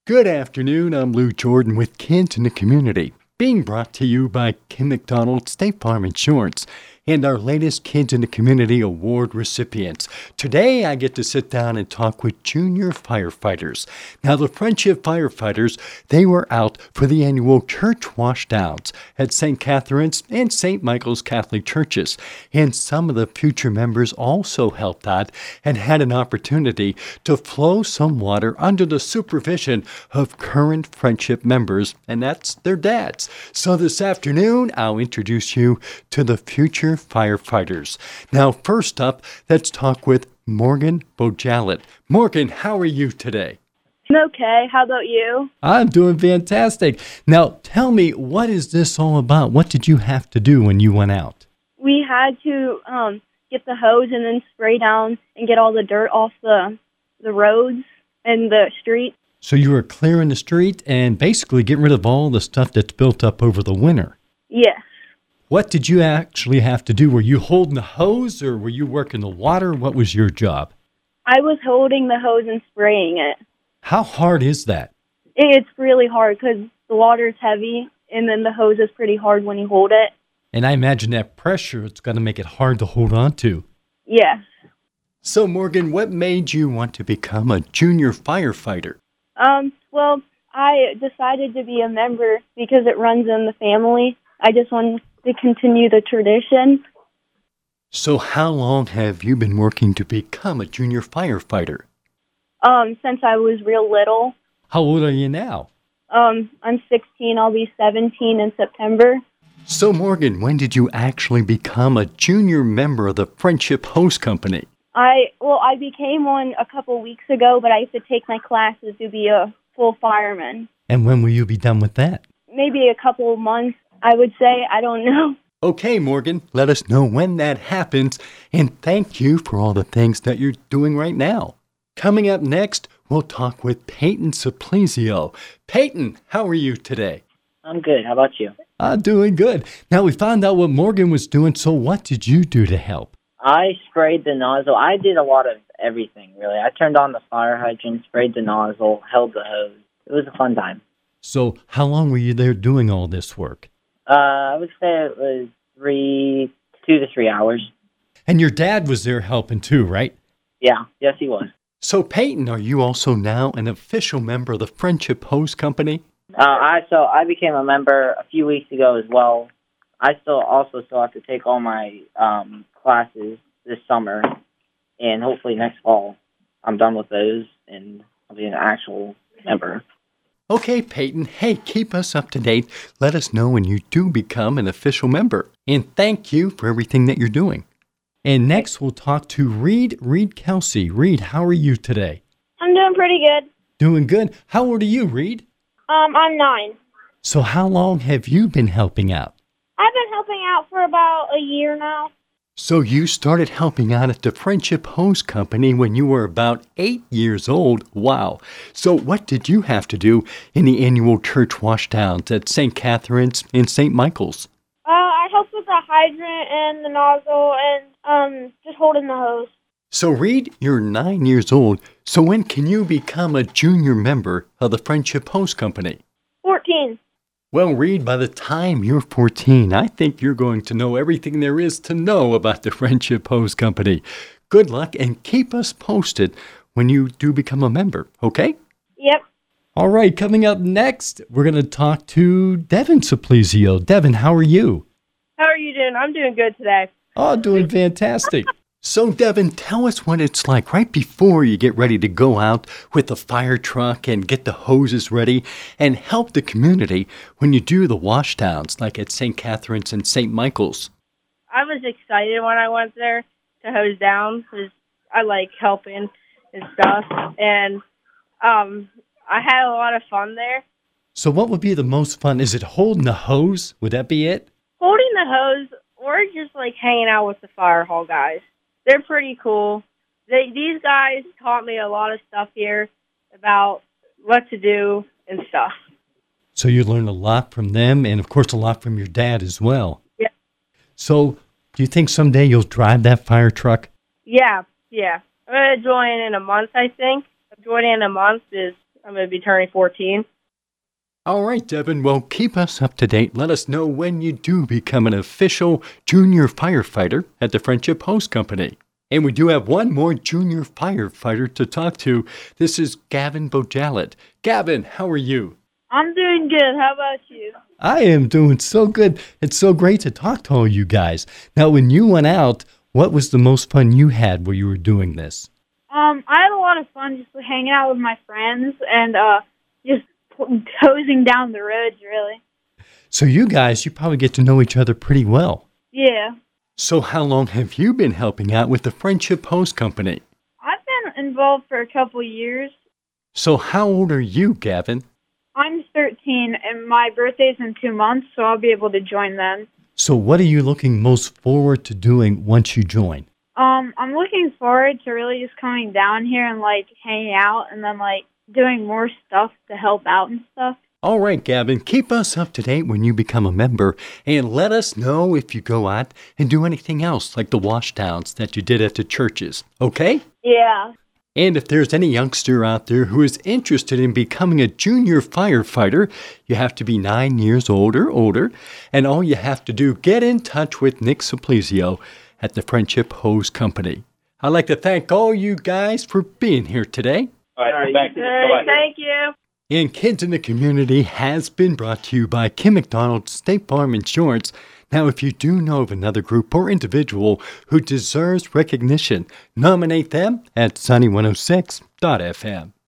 Good afternoon. I'm Lou Jordan with Kids in the Community, being brought to you by Kim McDonald State Farm Insurance and our latest Kids in the Community Award recipients. Today, I get to sit down and talk with junior firefighters. Now, the Friendship Firefighters, they were out for the annual church washdowns at St. Catherine's and St. Michael's Catholic churches. And some of the future members also helped out and had an opportunity to flow some water under the supervision of current Friendship members, and that's their dads. So this afternoon, I'll introduce you to the future firefighters. Now, first up, let's talk with Morgan Bojalit. Morgan, how are you today? I'm okay. How about you? I'm doing fantastic. Now, tell me, what is this all about? What did you have to do when you went out? We had to get the hose and then spray down and get all the dirt off the roads and the street. So you were clearing the street and basically getting rid of all the stuff that's built up over the winter? Yes. What did you actually have to do? Were you holding the hose or were you working the water? What was your job? I was holding the hose and spraying it. How hard is that? It's really hard because the water is heavy and then the hose is pretty hard when you hold it. And I imagine that pressure, it's going to make it hard to hold on to. Yes. So, Morgan, what made you want to become a junior firefighter? Well, I decided to be a member because it runs in the family. I just wanted to continue the tradition. So how long have you been working to become a junior firefighter? Since I was real little. How old are you now? I'm 16. I'll be 17 in September. So, Morgan, when did you actually become a junior member of the Friendship Hose Company? I became one a couple weeks ago, but I have to take my classes to be a full fireman. And when will you be done with that? Maybe a couple of months, I would say. I don't know. Okay, Morgan, let us know when that happens, and thank you for all the things that you're doing right now. Coming up next, we'll talk with Peyton Supplizio. Peyton, how are you today? I'm good. How about you? I'm doing good. Now, we found out what Morgan was doing, so what did you do to help? I sprayed the nozzle. I did a lot of everything, really. I turned on the fire hydrant, sprayed the nozzle, held the hose. It was a fun time. So how long were you there doing all this work? I would say it was 2 to 3 hours. And your dad was there helping too, right? Yeah. Yes, he was. So, Peyton, are you also now an official member of the Friendship Hose Company? I became a member a few weeks ago as well. I still have to take all my classes this summer, and hopefully next fall I'm done with those and I'll be an actual member. Okay, Peyton. Hey, keep us up to date. Let us know when you do become an official member. And thank you for everything that you're doing. And next, we'll talk to Reed Kelsey. Reed, how are you today? I'm doing pretty good. Doing good. How old are you, Reed? I'm 9. So how long have you been helping out? I've been helping out for about a year now. So you started helping out at the Friendship Hose Company when you were about 8 years old. Wow. So what did you have to do in the annual church washdowns at St. Catherine's and St. Michael's? I helped with the hydrant and the nozzle and just holding the hose. So Reed, you're 9 years old. So when can you become a junior member of the Friendship Hose Company? 14. Well, Reed, by the time you're 14, I think you're going to know everything there is to know about the Friendship Hose Company. Good luck and keep us posted when you do become a member, okay? Yep. All right, coming up next, we're going to talk to Devin Supplizio. Devin, how are you? How are you doing? I'm doing good today. Oh, doing fantastic. So, Devin, tell us what it's like right before you get ready to go out with the fire truck and get the hoses ready and help the community when you do the washdowns like at St. Catherine's and St. Michael's. I was excited when I went there to hose down because I like helping and stuff. And I had a lot of fun there. So what would be the most fun? Is it holding the hose? Would that be it? Holding the hose or just like hanging out with the fire hall guys. They're pretty cool. These guys taught me a lot of stuff here about what to do and stuff. So you learned a lot from them and, of course, a lot from your dad as well. Yeah. So do you think someday you'll drive that fire truck? Yeah. I'm going to join in a month, I think. Joining in a month is I'm going to be turning 14. All right, Devin. Well, keep us up to date. Let us know when you do become an official junior firefighter at the Friendship Hose Company. And we do have one more junior firefighter to talk to. This is Gavin Bojalit. Gavin, how are you? I'm doing good. How about you? I am doing so good. It's so great to talk to all you guys. Now, when you went out, what was the most fun you had while you were doing this? I had a lot of fun just hanging out with my friends and just hosing down the roads, really. So you guys, you probably get to know each other pretty well. Yeah. So how long have you been helping out with the Friendship Hose Company? I've been involved for a couple years. So how old are you, Gavin? I'm 13, and my birthday's in 2 months, so I'll be able to join then. So what are you looking most forward to doing once you join? I'm looking forward to really just coming down here and, hanging out and then, doing more stuff to help out and stuff. All right, Gavin, keep us up to date when you become a member, and let us know if you go out and do anything else, like the washdowns that you did at the churches, okay? Yeah. And if there's any youngster out there who is interested in becoming a junior firefighter, you have to be 9 years old or older, and all you have to do, get in touch with Nick Simplizio at the Friendship Hose Company. I'd like to thank all you guys for being here today. All right, thank you. Good. Thank you. And Kids in the Community has been brought to you by Kim McDonald State Farm Insurance. Now, if you do know of another group or individual who deserves recognition, nominate them at Sunny106.fm.